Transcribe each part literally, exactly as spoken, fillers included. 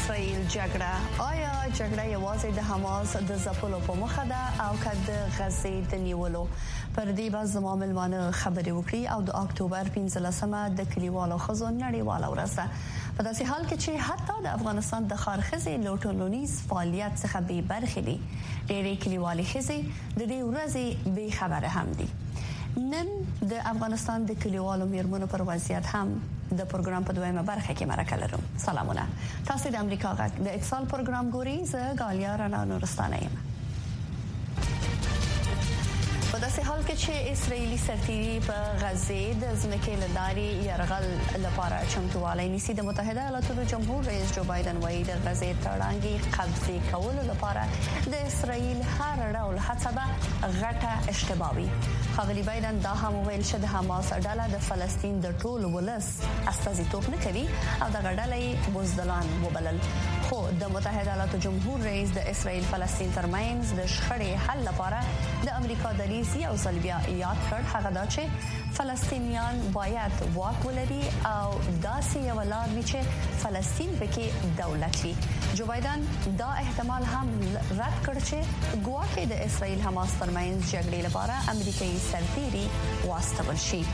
اسرائیل جګړه آیا جګړه یوازې د حماس د ځپلو په مخه ده او که د غزې د نیولو؟ پر دې باندې زموږ ملمانه خبرې وکړي او د اکتوبر پنځلسمه د کلیوالو ښځو نړیواله ورځ ده. په داسې حال کې چې حتی د افغانستان د ښارښځې له ټولنیز فعالیت څخه بې برخې دي، ډېرې کلیوالې ښځې د دې ورځې بې خبره هم دي. نن د افغانستان د کلیوالو میرمنو پر وضعیت هم د پروګرام په دویمه برخه کې مرکه لرو. سلامونه، تاسو د امریکا غږ د اتصال پروګرام ګورئ. زه غالیا رانا نورستانه یم. په داسې حال کې چې اسرائیلي سرتیري په غزې د ځمکې له لارې یرغل لپاره چمتووالی نیسي، د متحده ایالاتو جمهور رئیس جو بایدن وایي د غزې تړانګې قبضې کولو لپاره د اسرائیل هر ډول هڅه به غټه اشتباه وي. ښاغلي بایدن دا هم وویل چې د حماس ډله د فلسطین د ټول ولس استازیتوب نه کوي او د غډلې بزدلان وبلل. خو د متحده ایالاتو جمهور رئیس د اسرائیل فلسطین ترمنځ د شخړې حل لپاره د امریکا دریځ یو ځل بیا یاد کړ، هغه دا چې فلسطینیان باید واک ولري او داسې یو لار وي چې فلسطین پکې دولت وي. جو بایدن دا احتمال هم رد کړ چې ګواکې د اسرائیل حماس ترمنځ جګړې لپاره امریکایي سرتیري واستول شي.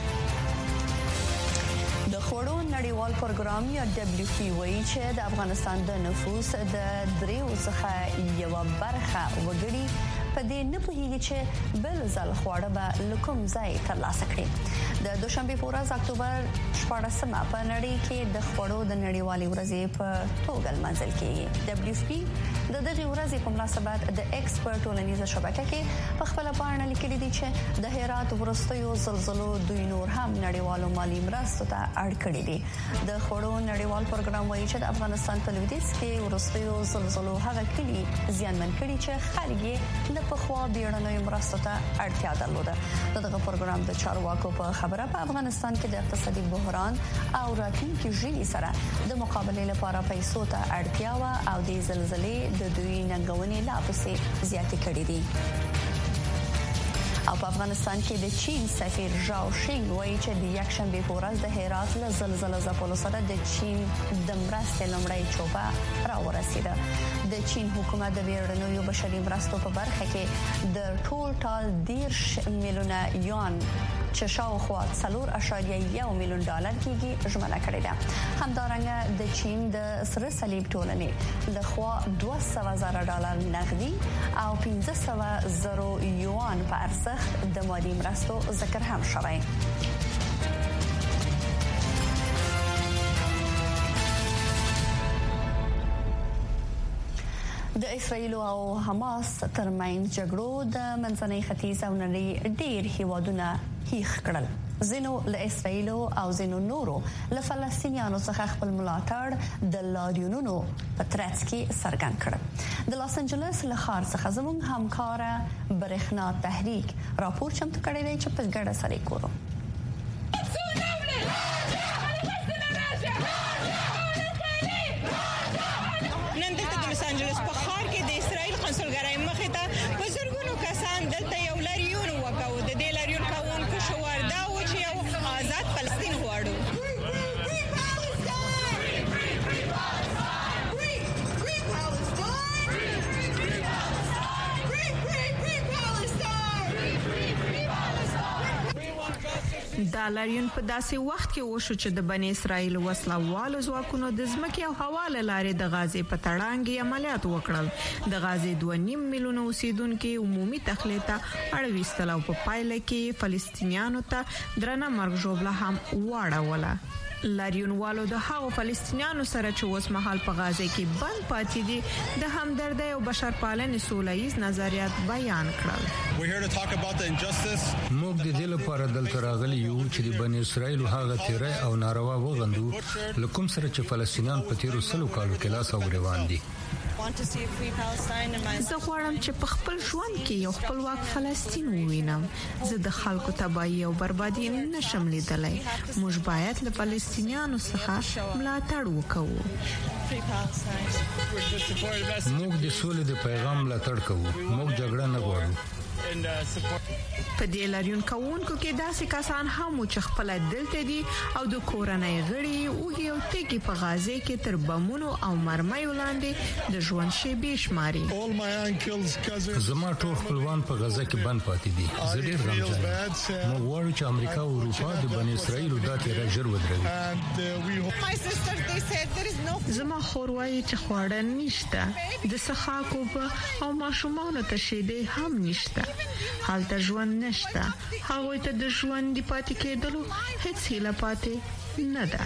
د خوړو نړیوال پروګرام یا دبليو اف پی وایي چې د افغانستان د نفوس د دریو څخه یو برخه وګړي په دې نه پوهیږي چې بل ځل خواړه به لکم ځای ترلاسه کړي. د دوشنبه په ورځ اکتوبر شپاړسمه په نړۍ کې د خوړو د نړیوالې ورځې په توګه لمانځل کیږي. دبليو اف پی د دغه ورځې په مناسبت د ایکسپرت ټولنیزه شبکه کې په خپل پاڼه لیکلي دي چې د هرات وروستیو زلزلو دوی نور هم نړیوالو مالی مرستو ته اړ کړی دي. د خوړو نړیوال پروګرام وایي چې د افغانستان په لویدیځ کې وروستیو زلزلو هغه کلی زیانمن کړي چې خلک یې له پخوا بیړنیو مرستو ته اړتیا درلوده. دغه پروګرام د چارواکو په خبره په افغانستان کې د اقتصادي بحران او راتلونکي ژوند سره د مقابله لپاره پیسو ته اړتیا و او د زلزلې د دوی ننګونې لا پسې زیاتې کړې دي. او په افغانستان کې د چین سفیر ژاو شینګ وایي چې د یکشنبه په ورځ د هرات له زلزلې ځپلو سره د چین د مرستې لومړی چوپه راورسیده. د چین حکومت د بیړنیو بشري مرستو په برخه کې د ټول ټال دیرش میلیونه یوان چې شاوخوا څلور اعشاریه یو میلیون ډالر کېږي ژمنه کړې ده. همدارنګه د چین د سره صلیب ټولنې لخوا دوه سوه زره ډالر نغدي او پنځه سوه زره یوان په ارزښت د مالی مرستو ذکر هم شوی. د اسرائیل او حماس ترمنځ جګړو د منځنۍ ختیځ او نړۍ ډېر هیوادونه هیښ کړل. زینو له اسرائیل او زینو نورو له فلسطینیانو څخه خپل ملاتړ د لاریونونو په ترڅ کې څرګند کړ. د لاس انجلس له ښار څخه زموږ همکاره برېښنا تحریک راپور چمتو کړی دی چې په ګډه سره کورو. نن دلته د لاس انجلس په ښار کې د اسرائیل قونسلګرۍ مخې ته په زرګونو کسان دلته یو لاریون وکاو. د دې لاریون کوونکو شعار دا و چې یو آزاد فلسطین غواړو. دا لاریون په داسې وخت کې وشو چې د بنی اسرائیل وسلوالو ځواکونو د ځمکې او هوا له لارې د غزې په تړانګې عملیات وکړل. د غزې دوه نیم میلیونه اوسیدونکو عمومي تخلیه ته اړويستل او په پایله کې فلسطینیانو ته درنه مرګ ژوبله هم واړوله. لاریونوالو د هغو فلسطینیانو سره چې اوس مهال په غزه کې بند پاتې دي د همدردۍ او بشرپالنې سولهییز نظریات بیان کړل. موږ د دې لپاره دلته راغلي یو چې د بنی اسرائیل هغه تیری او ناروا وغندو لکم سره چې فلسطینیان په تیرو سلو کالو کې لاس او ګریوان دي. زه غواړم چې په خپل ژوند کې یو خپلواک فلسطین ووینم. زه د خلکو تباہي او بربادي نشم لیدلای. موږ باید له فلسطینیانو څخه ملاتړ وکړو. موږ د سولې د پیغام ملاتړ کوو. موږ جګړه نه غواړو. په دې لاریون کوونکو کې داسې کسان هم چې خپل دلته دي او د کورنۍ غړي او یو تګي په غازه کې تر بمونو او مرمۍ ولاندې د ژوند شیبې شماري. زما ټول خپلوان په غزه کې بند پاتې دي. زه ډېر غمجن یم. موږ غواړو چې امریکا او اروپا د بنی اسرائیل د تیر ژر ودروي. زما خوروي چې خواړه نشته، د سخاکو او ماشومانو ته شیدې هم نشته. حالت ژوند نشته. هغه ته د ژوند دی پاتې کېدلو هیڅ هیله پاتې نه ده.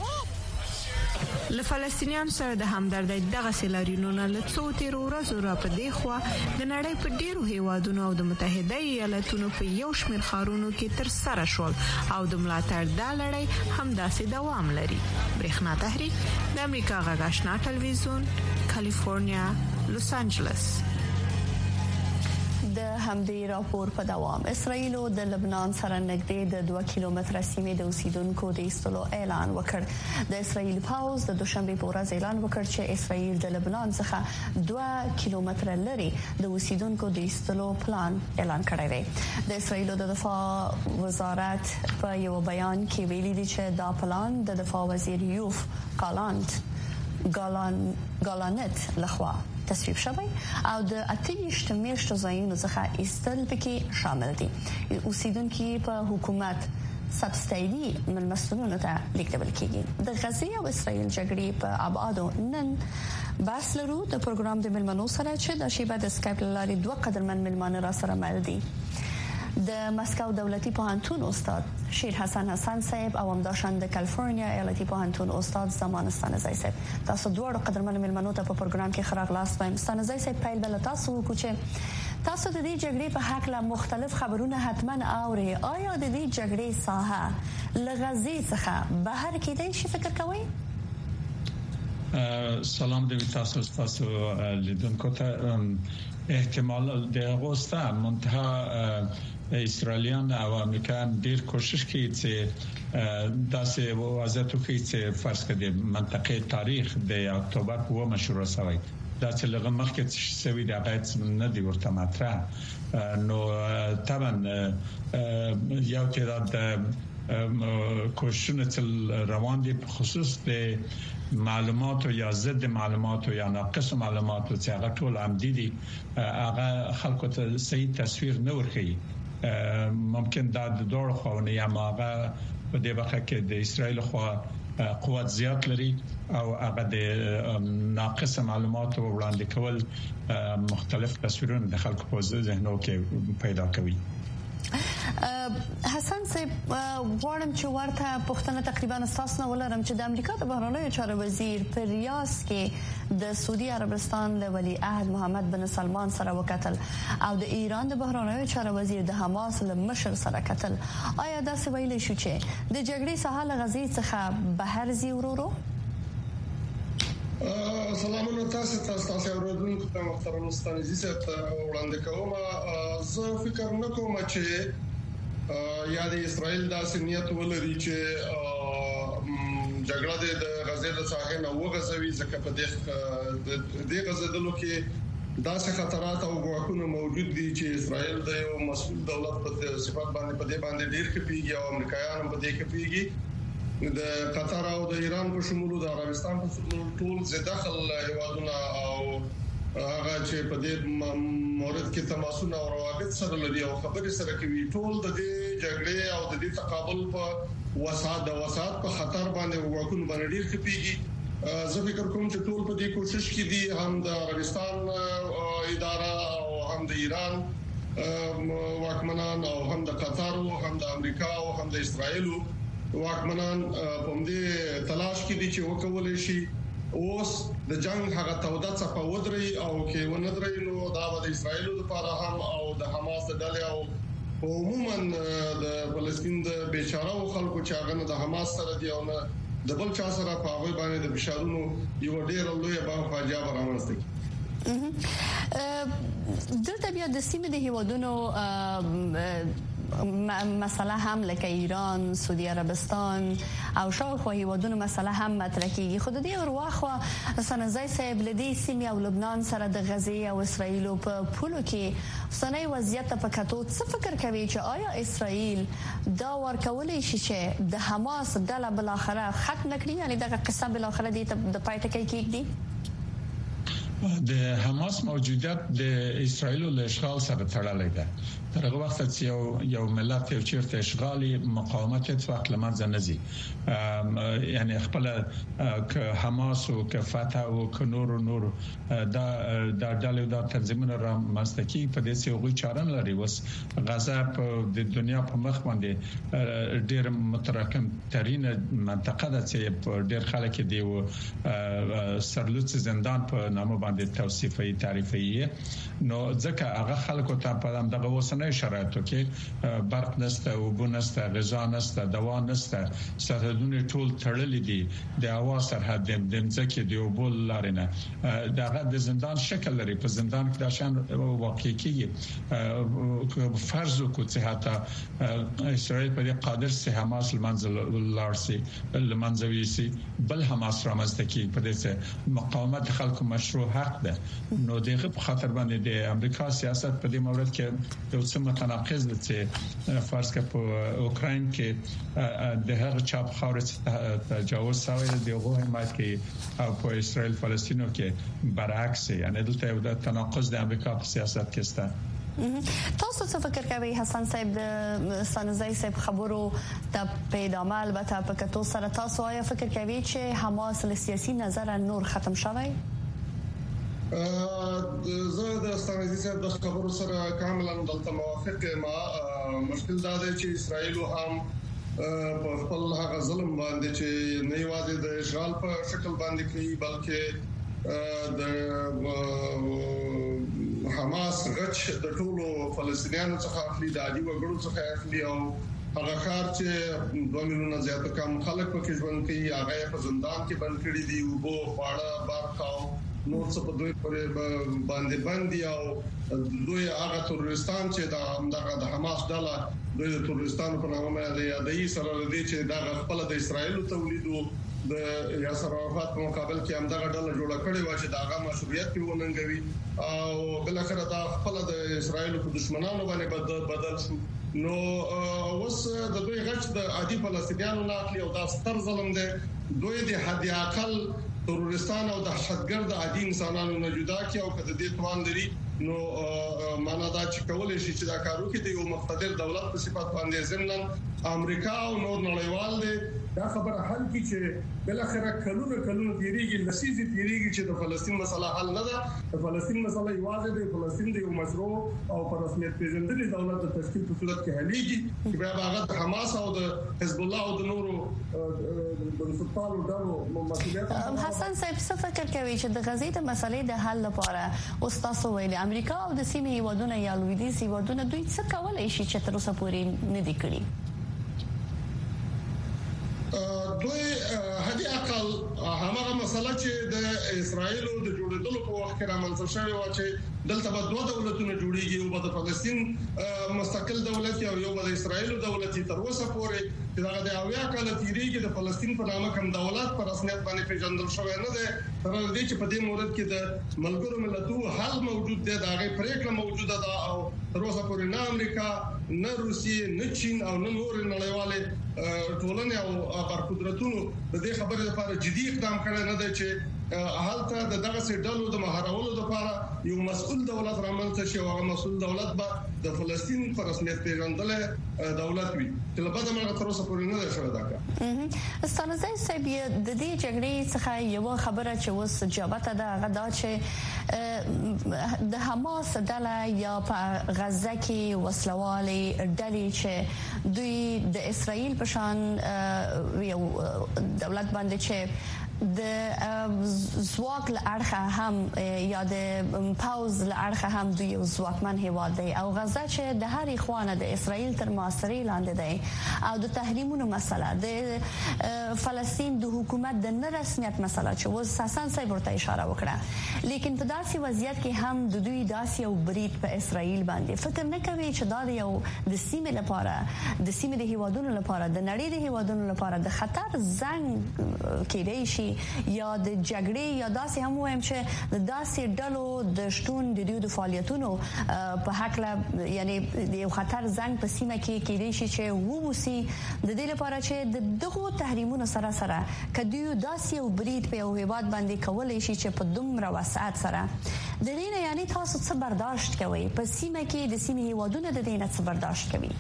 له فلسطینیانو سره د همدردۍ دغه سیلارینونه له څو تیر ورځو را په دی خو د نړۍ په ډیرو هیوادونو او د متحده ایالاتونو په یو شمېر ښارونو کې تر سره شول او د ملاتړ د لړۍ هم داسې دوام لري. برېښنا تحریک د امریکا غږ آشنا ټلویزیون کالیفورنیا لوس انجلس. د همدې راپور په دوام اسرائیل د لبنان سره نږدې د دوه کیلومتره سیمې د اوسیدونکو د ایستلو اعلان وکړ. د اسرائیل پاوز د دوشنبه په ورځ اعلان وکړ چې اسرائیل د لبنان څخه دوه کیلومتره لري د اوسیدونکو د ایستلو پلان اعلان کړی دی. د اسرائیل د دفاع وزارت په یو بیان کې ویلي دی چې دا پلان د دفاع وزیر یوف ګالانت ګالان ګالانت لخوا تصویب شوی او د اتهشت میاشتو ځایونو څخه ایستل پکې شامل دي. اوسیدونکو په حکومت سبسایډي ملمستونو ته لیکل کېږي. د غزه او اسرائیل جګړې په ابعادو نن بحث لرو. د پروګرام د ملمنو سره چې د شیبه د اسکایپ لارې دوه قدرمن ملمانه را سره مل دي. د مسکو دولتي پوهنتون استاد شیر حسن حسن صاحب او همداشان د کالیفورنیا ایالتي پوهنتون استاد زمان استانزای صاحب. تاسو دوه قدرمن ملمنو ته په پروګرام کې خراغلاست وایم. استانزای صاحب پیل بل تاسو کوچه تاسو د دې جګړې په حق له مختلف خبرونه حتما اوري. آیا د دې جګړې ساحه لغزي څخه بهر کېدای شي فکر کوئ؟ سلام دوی تاسو تاسو لیدونکو ته احتمال د غوسته منتها اسرائیلیان او امریکایان ډیر کوشش کوي چې داسې وضعیت وکړي چې فرض کړي منطقه تاریخ د اکتوبر په اوومه شروع شوی. دا چې لږه مخکې شوی د غیرت نه دی ورته مطرح. نو طبعا یو تعداد کوششونه چې روان دي په خصوص د معلومات یا ضد معلومات یا ناقص معلومات چې هغه ټول عمدي دي هغه خلکو ته صحیح تصویر نه ورکوي. ممکن دا د دوه خواونه یا هغه په دې وخت کې د اسرائیل خوا قوت زیات لري او هغه د ناقص معلومات وړاندې کول مختلف تصویرونه د خلکو په ذهنو کې پیدا کوي. حسن صاحب غواړم چې ورته پښتنه تقریبا اساس نه ولرم چې د امریکا د بهرنیو چارو وزیر په ریاض کې د سعودي عربستان له ولی عهد محمد بن سلمان سره وکتل او د ایران د بهرنیو چارو وزیر د حماس له مشر سره کتل. آیا دا څه ویل شو چې د جګړې ساحه له غزې څخه بهر زی ورورو؟ سلامونه تاسو تاسو تاسو اوریدونکو ته محترم استانزي صاحب وړاندې کوم. زه فکر نه کوم چې یا د اسرائیل داسې نیت ولري چې جګړه د غزې د ساحې نه وغځوي ځکه په دې د غزېدلو کې داسې خطرات او ګواښونه موجود دي چې اسرائیل د یو مسؤل دولت په صفات باندې په دې باندې ډیر کېږي او امریکایان هم په دې کې پیږي. د قطر او د ایران په شمول د عربستان په شمول ټول زداخل هیوادونه او هغه چې په دې مورد کې تماسونه او روابط سره لري او خبرې سره کوي ټول د دې جګړې او د دې تقابل په وسات د وسات په خطر باندې وګړو باندې ډیر کېږي. زه فکر کوم چې ټول په دې کوشش کې دي هم د عربستان اداره او هم د ایران واکمنان او هم د قطر او هم د امریکا او هم د اسرائیل واکمنان په دې تلاش کې دي چې وکولای شي اوس د جنگ هغه توده څخه ودري او کې وندري نو دا د اسرائیل لپاره هم او د حماس د ډلې او عموما د فلسطین د بیچاره خلکو چې هغه د حماس سره دی او نه د بل چا سره په هغه باندې د بشارونو یو ډېر لوی به فاجعه برامسته. دلته بیا د سیمې د هیوادونو مسله هم لکه ایران، سعودي عربستان او شاوخوا هیوادونو مسله هم مطرح کیږي. خو د دې ورواخوا سنځای صاحب لدی سیمه او لبنان سره د غزې او اسرائیل په پولو کې سنۍ وضعیت په کتو څه فکر کوي چې آیا اسرائیل دا ورکولای شي چې د حماس ډله بل اخره ختم کړي، یعنی دغه قصه بل اخره د پای ټکی کېږي؟ د حماس موجودیت د اسرائیل له اشغال سره تړلې ده. تر هغه وخت چې یو یو ملت یو چیرته اشغالي مقاومت هیڅ وخت لمنځه نه ځي. یعنی خپل ک حماس او ک فتح او ک نور نور دا د ډلې د تنظیمونو را مستکی په دې سیغوي چارن لري. وس غزا په د دنیا په مخ باندې ډېر متراکم ترين منطقه ده چې ډېر خلک دی او سرلوڅ زندان په نامه باندې توصیفي تعریفي نو ځکه هغه خلکو ته په دغه وسنه شرایطو کې برق نشته او بو نشته، غذا نشته، دوا نشته، سرحدونه ټول تړلې دي، د هوا سرحد د ځکه دی او بل لارنه دغه د زندان شکل لري. په زندان کې د شان واقع کېږي فرض کو چې حتی اسرائیل په قادر سي حماس المنزل لارسي المنزوي سي بل حماس رامسته کې په دې مقاومت خلکو مشروع حق ده. نو دغه په خاطر باندې د امریکا سیاست په دې مورد کې یو څه متناقض ده چې فرض کړه په اوکراین کې د هغه چاپ خاورې تجاوز شوی دی او حمایت کوي او په اسرائیل فلسطینو کې برعکس، یعنی دلته یو د تناقض د امریکا په سیاست کې شته. تاسو څه فکر کوئ حسن صاحب د سنځای صاحب خبرو ته په ادامه البته په کتو سره تاسو آیا فکر کوئ چې حماس له سیاسي نظر نور ختم شوی؟ زه د سنځای صاحب د خبرو سره کاملا دلته موافق یم. مشکل دا دی چې اسرائیل هم په خپل هغه ظلم باندې چې نه یوازې د اشغال په شکل باندې کوي بلکې د حماس غچ د ټولو فلسطینیانو څخه اخلي، د عادي وګړو څخه اخلي او هغه کار چې دوه میلیونه زیات کم خلک پکې ژوند کوي هغه په زندان کې بند کړي دي او بو خواړه بارخاو نور څه په دوی پورې باندې باندې او دوی هغه تروریستان چې د د حماس ډله دوی د تروریستانو په نامه باندې یادې سره لري چې دا خپل د اسرائیل تولیدو د یاسر عرفات په مقابل کې هم دغه ډله جوړه کړې و چې داغه مشروعیت په وننګوي او بل اخر دا خپل د اسرائیل په دشمنانو باندې بدل شو. نو اوس د دوی غچ د عادي فلسطینیانو نه اخلي او دا ستر ظلم دی. دوی د حد اقل تروریستان او د دهشتګرد عادي انسانانو نه جدا کی او کده دې توان لري نو معنا دا چې کولای شي چې دا کارو کې د یو مقتدر دولت په صفت باندې ضمن امریکا او نور نړیوال دي دا خبره حل کی چې بل اخره کلونه کلونه تیریږي لسیزي تیریږي چې د فلسطین مسله حل نه ده. د فلسطین مسله یوازې د فلسطین د یو مشروع او په رسمیت پیژندل دولت د تشکیل په صورت کې حلېږي چې بیا هغه د حماس او د حزب الله او د نورو د سلطانو ډلو مسؤلیت. حسن صاحب څه فکر کوي چې د غزې د مسلې د حل لپاره او تاسو ویلي امریکا او د سیمې هیوادونه یا لویدیځ هیوادونه دوی څه کولای شي چې تر اوسه پورې نه دي کړی؟ دوی هدي اقل هغه مسله چې د اسرائیل او د جوړېدلو په وخت کې رامنځته شوی و چې دلته به دوه دولتونه جوړیږي او د فلسطین مستقل دولت او یو د اسرائیل دولت تر اوسه پورې چې هغه د اویا کال تیریږي د فلسطین په نامه کوم دولت پر رسمیت باندې پیژندل شوی نه دی. تر دې چې په دې مورد کې د ملګرو ملتونو حل موجود دی، دا غي پریکړه موجوده ده او تر اوسه پورې نه امریکا نه روسیه نه چین او نه نور نړیوالې ټولنې او پر قدرتونو د دې خبرې لپاره جدي اقدام کړی نه دی چې حالته د دغه سیډلو د مهارولو لپاره یو مسؤل دولت رامنځته شي او هغه مسؤل دولت به د فلسطین پر رسمیت پیژندل دولت وي چې لبد مرغه تر اوسه پورې نه ده شوې دا کار. ستانځي صاحب د دې جګړې څخه یو خبره چې اوس جوابته ده هغه دا چې د حماس ډله یا په غزه کې وسلوالې ډلې چې دوی د اسرائیل په شان یو دولت باندې چې د زواک لړخه هم یا د پاوز لړخه هم دوی زواکمن هیواد دی او غزه چې د هر خوانه د اسرائیل تر محاصرې لاندې دی او د تحریمونو مسله د فلسطین د حکومت د نه رسمیت مسله چې وز حسن صاحب ورته اشاره وکړه لیکن په داسې وضعیت کې هم د دوی داسې یو برید په اسرائیل باندې فکر نه کوي چې دا یو د سیمې لپاره د سیمې د هیوادونو لپاره د نړۍ د هیوادونو لپاره د خطر زنګ کېدای شي یا د جګړې یا داسې هم وایم چې د داسې ډلو د شتون د دوی د فعالیتونو په حق له یعنی د یو خطر زنګ په سیمه کې کېدای شي چې ووسی د دې لپاره چې د دغه تحریمونو سره سره کدی داسې یو برید په یو هیواد باندې کولای شي چې په دومره وسعت سره د دې نه یعنی تاسو څه برداشت کوئ په سیمه کې د سیمې هیوادونو د دې نه څه برداشت کوي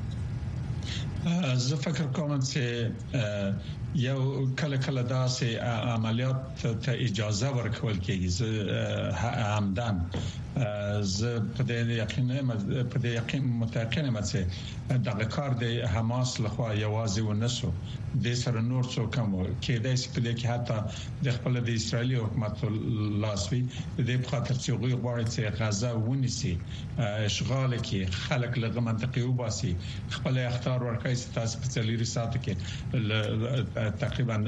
زه فکر کوم چې یو کله کله داسې عملیات ته اجازه ورکول کېږي همدان زه په دې یقین په دې یقین متأکد یم چې دغه کار د حماس لخوا یوازې ونسو د سره نور څوک هم کېدای شي په دې کې حتی د خپل د اسرایلی حکومت لاسوي د دې په خاطر چې غوي غواړي چې غزه ونیسي اشغال کې خلک له منطقې وباسي خپل اختیار ورکړي چې تاسو په څلوري ساعت کې تقریبا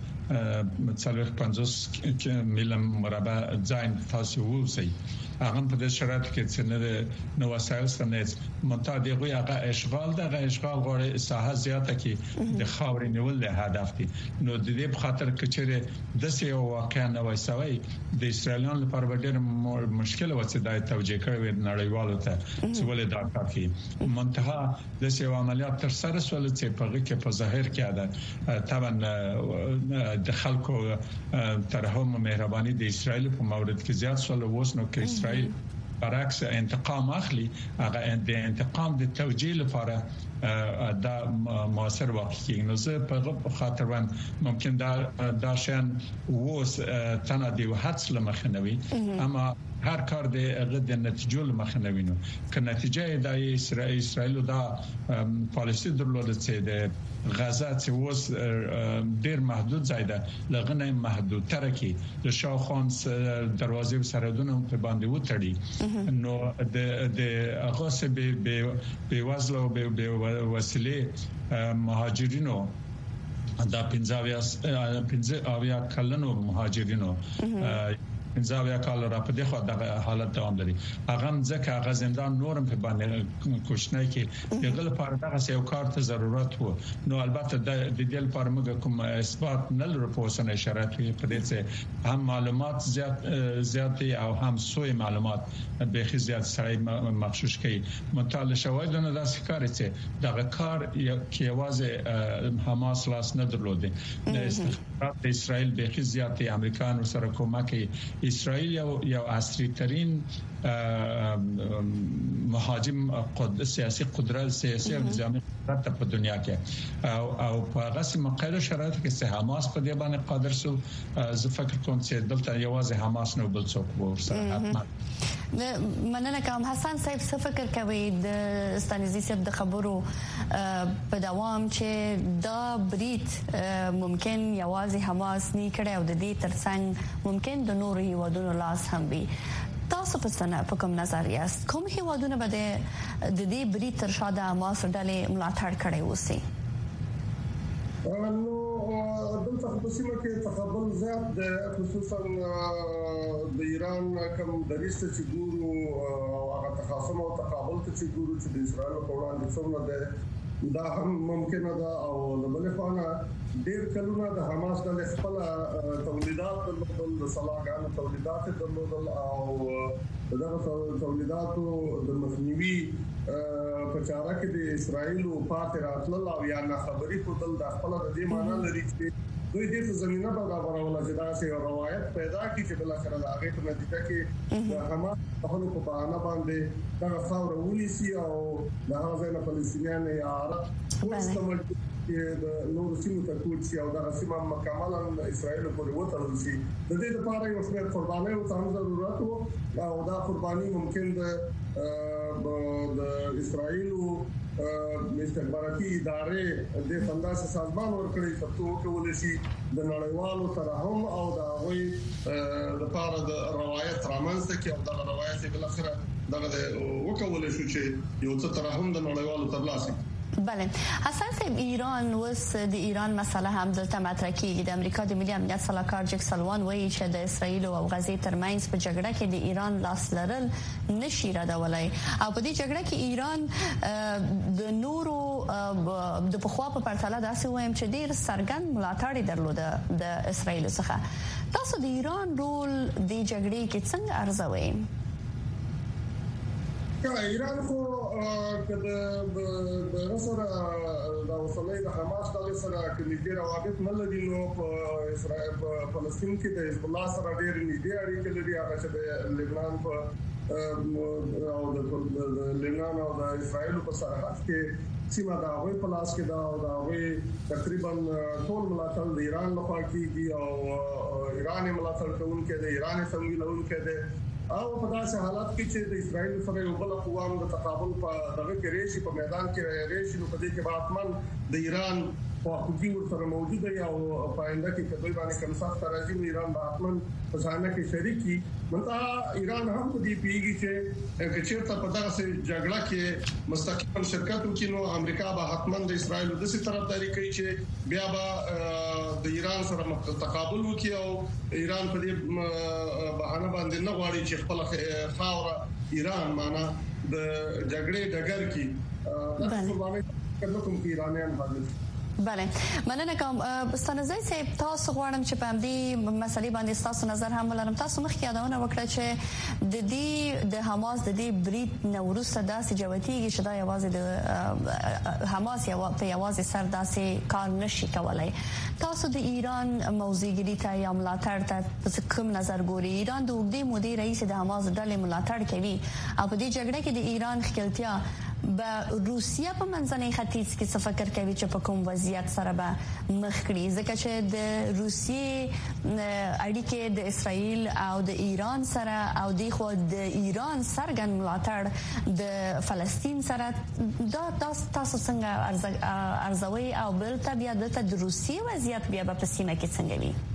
څلور پنځوس میل مربع ځای تاسو ووسی هغه په دې شرایط کې چې نه نو وسایل سره منتها دغه هغه اشغال دغه اشغال غوړي ساحه زیاته کې د خاورې نیول له هدف دي نو د دې په خاطر کچره د سیو واقع نه وایسوي د اسرائیلانو لپاره ډېر مشکل و چې د توجیه کړو نړیوالو ته چې ولې دا کافي منتها د سیو عملیات تر سره سول چې په هغه کې په ظاهر کې ده طبعا د خلکو ترحم او مهرباني د اسرائیل په مورد کې زیات سول ووس نو کې اسرائیل برعکس انتقام اخلي هغه د انتقام د توجیه لپاره دا موثر واقع کیږي نو زه په خاطر باندې ممکن دا دا شان ووس تنه دی وحدس لمخنوي اما هر کار د هغه د نتیجو لمخنوي نو که نتیجه د اسرائیل اسرائیل دا پالیسي درلوده چې د غزه چې وس ډیر محدود ځای ده لغنه محدود ترکی د شاوخان دروازې سرحدونه په باندې وټړي نو د د هغه څه به به وزله او به وسیله مهاجرینو دا پنځه پنځه اویا کلنو مهاجرینو انځاویا کال را په دغه دغه حالت دوام لري هغه ځکه هغه زندان نورم په باندې کوښښ کې دغه لپاره دغه یو کار ته ضرورت وو نو البته د دې لپاره موږ کوم اثبات نه لرو په اوسنۍ شرایط کې په دې چې هم معلومات زیات زیات او هم سوء معلومات به خي زیات سړی مخشوش کوي مطالعه شواهدونه دا ښکاري چې دغه کار کې واځي حماس لاس نه درلوده د استخبارات اسرائیل به خي زیات امریکایانو سره کومک اسرائیل یو یو عصري ترين مهاجم قدرت سیاسي قدرت سیاسي او نظامي قدرت په دنیا کې او او په هغه مقاله شرایط کې چې حماس په دې باندې قادر سو زه فکر کوم چې دلته یوازې حماس نه بل څوک ورسره حتما مننه کوم حسن صاحب څه فکر کوي د ستانیزي صاحب د خبرو په دوام چې دا برید ممکن یوازې حماس نه کړي او د دې ترڅنګ ممکن د نورو هیوادونو لاس هم وي تاسو په څنګه په کوم نظر یاست کوم هیوادونه به د دې برید تر شا د حماس ډلې ملاتړ کړي وسی نو دلته په سیمه کې تقابل زیات د خصوصا د ایران کوم دریسته چې ګورو هغه تخاصم او تقابل ته چې ګورو چې د اسرائیل په وړاندې څومره ده دا هم ممکنه ده او د بل خوانا ډیر کلونه د حماس د خپل تولیدات د صلاحګانو تولیدات درلودل او دغه تولیداتو د مخنیوي په چاره کې د اسرائیل او پاتې راتلل او یا نه خبري کول د خپل د دې معنی لري چې دوی د زمينه برابرول چې دا سه روایت پیدا کی چې بل اخر د هغه په نتیجه کې د حماس په خپل په بهانه باندې دا خاور ولسی او د هغه ځای فلسطینیان یا عرب ټول د نور سیمو ته کوچ او د سیمه مکمل اسرائیل پورې وتړل شي د دې لپاره یو څه قرباني او څنګه ضرورت وو او دا قرباني ممکن د د اسرائیل استخباراتي ادارې د فنداس سازمان ورکړي چې کولای شي د نړیوالو ترحم او د هغوی د لپاره د روایت رامنځته کې او د روایت بل اخره دغه وکول شو چې یو څه ترحم د نړیوالو ترلاسه. بله حسن صاحب ایران وس د ایران مسله هم دلته مطرح کیږي. د امریکا د ملي امنیت سلاکار جک سلوان وایي چې د اسرایل او غزې ترمنځ په جګړه کې د ایران لاس لرل نشي ردولای او په دې جګړه کې ایران د نورو د پخوا په پرتله داسې وایم چې ډیر سرګند ملاتړ درلوده د اسرایل څخه. تاسو د ایران رول د جګړې کې څنګه ارزوئ؟ ایران خو کله د رسره د اوسنۍ د حماس د سره کلیدي روابط نه لري نو په اسرائیل په فلسطین کې د حزب الله سره ډېر نږدې اړیکې لري هغه چې د لبنان په او د لبنان او د اسرائیل په سرحد کې سیمه دا وې په لاس کې دا او دا وې تقریبا ټول ملاتړ د ایران لخوا کیږي او ایران ملاتړ کوونکې د ایران څنګه لونکې ده او په داسې حالات کې چې د اسرائیل سره یو بل قوام د تقابل په دغه کې ریشي په میدان کې ریشي نو په دې کې باتمن د ایران په حقوقي ورسره موجوده یا او په آینده کې کله باندې کوم سخت راځي ایران باتمن په ځانه کې شریکي مته ایران هم په دې پیږي چې کچېرته په دغه جګړه کې مستقیم شرکت وکړي نو امریکا به حتمن د اسرائیل د څه طرفداري کوي چې بیا به د ایران سره تقابل وکړي او ایران په دې بهانه باندې نه غواړي چې خپل خاور ایران معنا د جګړې ډګر کې د قرباني کړو کوم ایرانیان باندې. بله مننه کوم. ستانزي صاحب تاسو غواړم چې په دې مسلې باندې تاسو نظر هم ولرم. تاسو مخکې یادونه وکړه چې د دې د حماس د دې بریټ نوروز داسې جوتیږي چې دا یوازې د حماس یو په یوازې سر داسې کار نشي کولای. تاسو د ایران موضوعګری ته یا ملاتړ ته کوم نظر ګوري؟ ایران د وګړي مدیر رئیس د حماس ډلې ملاتړ کوي او په دې جګړه کې د ایران خپلتیا به روسیا په منځني ختیځ کې څه فکر کوي چې په کوم وضعیت سره به مخ کړي ځکه چې د روسیې اړیکې د اسرائیل او د ایران سره او د خو د ایران سرګن ملاتړ د فلسطین سره دا تاسو څنګه ارزوي او بل طبيعه د روسیې وضعیت بیا په سیمه کې څنګه وي؟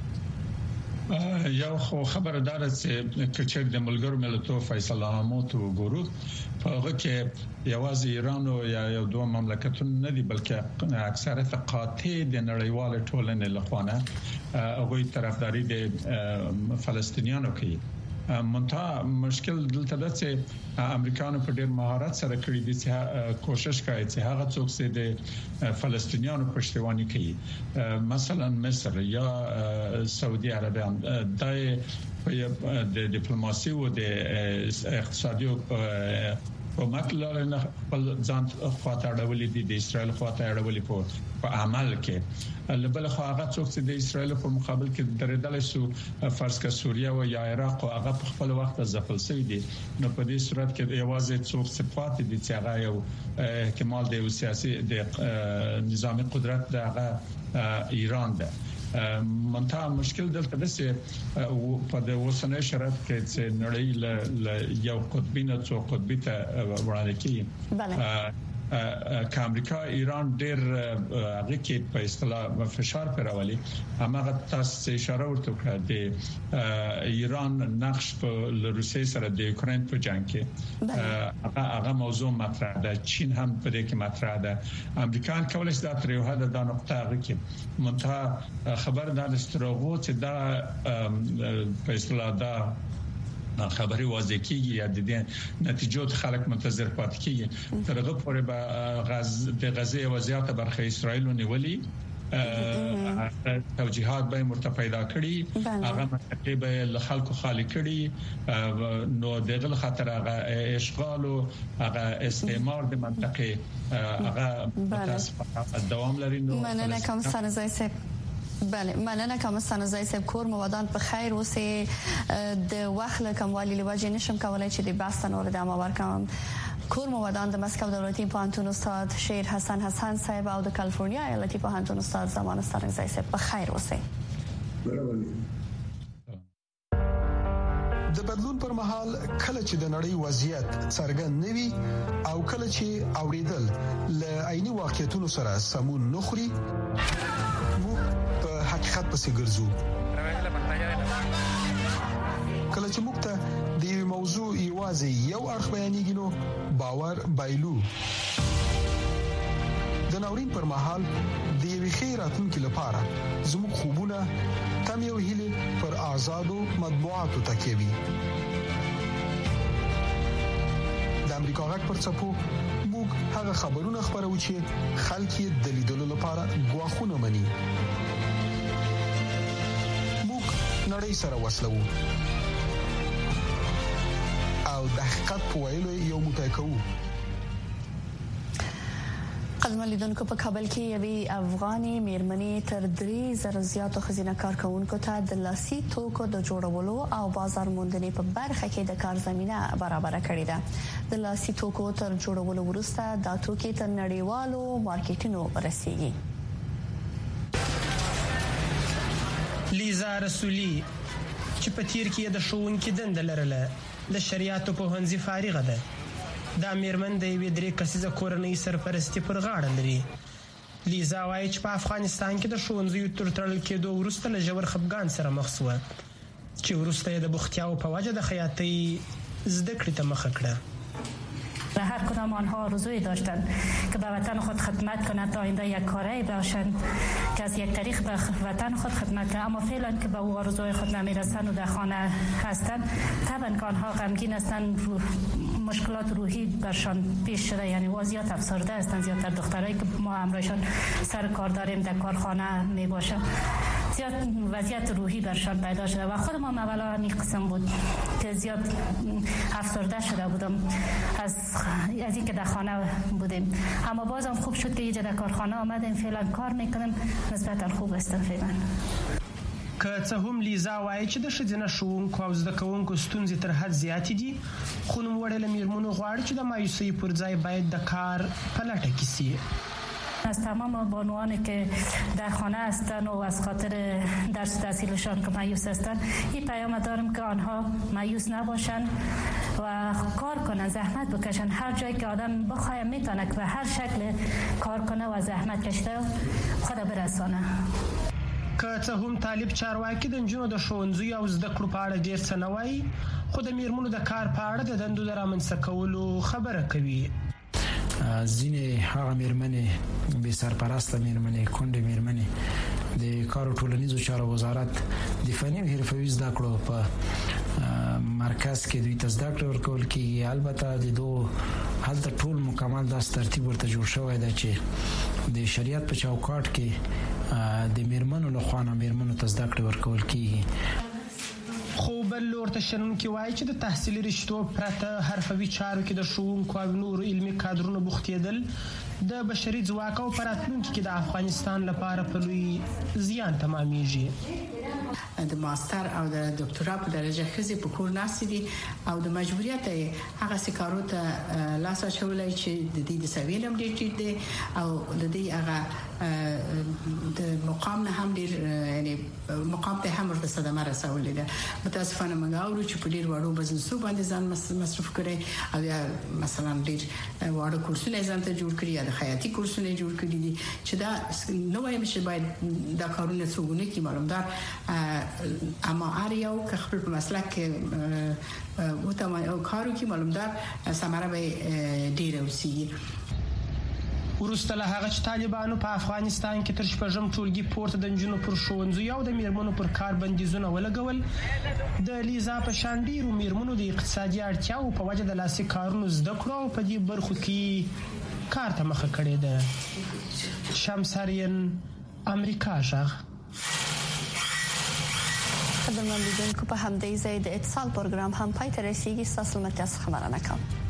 یو خو خبردار چې کچېک د ملګرو ملتونو فیصله نامو ته ګورو په هغه کې یوازې ایران او یا یو دوه مملکتونه نه دي بلکې اکثریت قاطع د نړیوال ټولنې لخوا هغه طرفداري د فلسطینیانو کوي. منتها مشکل دلته ده چې امریکایانو په ډېر مهارت سره کړی دي چې کوشش کوي چې هغه څوک چې د فلسطینیانو پښتوانی کوي مثلا مصر یا سعودي عربستان د ډیپلوماسي او د اقتصادي کومک لرنه خپل ځان خواته اړولې دي د اسرائیل خواته اړولې په عمل کې لبل خو هغه څوک چې د اسرائیل په مقابل کې درېدل شو فرض کړه سوریه او یا عراق او هغه په خپل وخت ځپل شوی دي نو په دې صورت کې یوازې څوک صفات دي چې هغه یو احتمال دی سیاسي د نظامی قدرت د هغه ایران ده. منتها مشکل دلته ده چې په د وسنۍ شرایط کې چې نړۍ له یو قطبي نه څو قطبي ته وړاندې کیږي. بله که امریکا ایران ډېر هغه کې په اصطلاح فشار پیراولي هغه تاسو اشاره ورته کړه د ایران نقش په روسیې سره د یوکرين په جنگ کې هغه هغه موضوع مطرح ده. چین هم په دې کې مطرح ده. امریکایان کولای شي دا تر یو حد د نقطه هغه کې منتها خبر دا سترغو چې دا په اصطلاح دا خبري واضح کیږي یا د دې نتیجو خلک منتظر پات کیږي ترغه پورې به غز د غزې وضعیت برخه اسرائیل ونیولي توجیهات به مرتفع کړي هغه منطقه به له خلکو خالی کړي نو دغه خطر هغه اشغال او هغه استعمار د منطقه هغه دوام لري. نو مننه کوم ستانزي صاحب. بله مننه کوم ستانزي صاحب کور مودان په خیر اوسه د وخت کموالی لوجه نشم کولای چې د بحث نور ادامه ورکوم. کور موادان د مسکو دولتي پوهنتون استاد شیر حسن حسن صاحب او د کالیفورنیا ایالتي پوهنتون استاد زمان سترنګزی صاحب په خیر اوسئ. د بدلون پر مهال کله چې د نړۍ وضعیت څرګند نوي او کله چې اوریدل ل عیني واقعیتونو سره سمون نخري موږ په حقیقت پسې ګرځو. کله چې موږ ته د یو موضوع یوازې یو اړخ بیانېږي نو باور بایلو. د ناورین پر مهال د یوې ښې راتلونکې لپاره زموږ خوبونه تمې او هیلې پر آزادو مطبوعاتو تکیه وي. د امریکا غږ پر څپو موږ هغه خبرونه خپرو چې خلک یې د لیدلو لپاره ګواښونه مني. موږ نړۍ سره وصلو او د حقیقت په ویلو یو موټی کوو. قدمن لیدونکو په کابل کې یوې افغاني میرمنې تر درې زره زیاتو ښځینه کارکونکو ته د لاسي توکو د جوړولو او بازار موندنې په برخه کې د کار زمينه برابر کړې ده. د لاسي توکو تر جوړولو وروسته دا توکي تر نړیوالو مارکیټونو رسیږي. لیزا رسولي چې په تیر کې د ښوونکي دنده لرله د شریعت په هنځي فارغه ده. دا میرمن د یوې درې کسیزه کورنۍ سرپرستی پر غاړه لري. لیزا وایي چې په افغانستان کې د ښوونځیو تر تړل کېدو وروسته له ژور خفګان سره مخ شوه چې وروسته یې د بوختیاو په وجه د خیاطۍ زده کړې ته مخه کړه. و هر کدام آنها آرزویی داشتند که به وطن خود خدمت کنند تا آینده یک کاره باشند که از یک طریق به وطن خود خدمت کنند، اما فعلا که به او آرزوی خود نمیرسند و در خانه هستند طبعا که آنها غمگین هستند، مشکلات روحی برشان پیش شده، یعنی وضعیت افسرده هستند. زیادتر دخترایی که ما همراهشان سر کار داریم در کارخانه می باشند زیاد وضعیت روحی برشان پیدا شده و خودم هم اولا این قسم بود که زیاد افسرده شده بودم از از اینکه در خانه بودیم، اما بازم خوب شد که اینجا در کارخانه آمدیم، فعلا کار میکنیم، نسبتا خوب است فعلا. که څه هم لیزا وایي چې د ښځینه ښوونکو او زده کوونکو ستونزې تر حد زیاتې دي، خو نوموړې له میرمنو غواړي چې د مایوسۍ پر ځای باید د کار په لټه کې سي. از تمام بانوانی که در خانه هستند و از خاطر درس و تحصیلشان که مایوس هستند این پیام دارم که آنها مایوس نباشند و کار کنند، زحمت بکشند. هر جایی که آدم بخواه میتونه که به هر شکل کار کنه و زحمت کشته خود برسانه. که څه هم طالب چارواکي د نجونو د ښوونځیو او زده کړو په اړه ډېر څه نه وایي، خو د میرمنو د کار په اړه د دندو د رامنځته کولو خبره کوي. ځینې هغه میرمنې بې سرپرسته میرمنې کونډې میرمنې د کار او ټولنیزو چارو وزارت د فني او حرفوي زده کړو په مرکز کې دوی ته زده کړې ورکول کېږي. البته د دوه هلته ټول مکمل داس ترتیب ورته جوړ شوی دی چې د شریعت په چوکاټ کې د میرمنو له خوا نه میرمنو ته زده کړې ورکول کېږي. خو بل لور ته شنونکي وایي چې د تحصیلي رشتو پرته حرفوي چارو کې د ښوونکو او نورو علمي کادرونو بوختېدل د بشري ځواک او په راتلونکي کې د افغانستان لپاره په لوی زیان تمامیږي. د ماستر او د دکترا په درجه ښځې په کور ناستې دي او د مجبوریت هغه سکارو ته لاس اچولای چې د دې د سویلم ډېر ټیټ دی او د دې هغه د مقام نه هم ډېر یعنی مقام ته هم ورته صدمه رسولې ده. متاسفانه موږ اورو چې په ډېر وړو بزنسو باندې ځان مصرف کړي او یا مثلا ډېر وړو کورسونه ځان ته جوړ کړي یا د خیاطي کورسونه جوړ کړي دي چې دا نو وایم چې باید دا کارونه څوګونه کې معلومدار اما اریاو که خپل په مسلک او ته او کارو کې معلومدار ثمره به ډیره وسی. وروسته له هغه چې طالبانو په افغانستان کې تر شپږم ټولګي پورته د نجونو پر ښوونځیو او د میرمنو پر کار بندیزونه ولګول، د لیزا په شان ډیرو میرمنو د اقتصادي اړتیاو په وجه د لاسي کارونو زده کړو او په دې برخو کې کار ته مخه کړې ده. شمسارین امریکا غږ. قدرمن لیدونکو په همدې ځای د اتصال پروګرام هم پای ته رسیدي. ستاسو متاسف خبرونه کوم.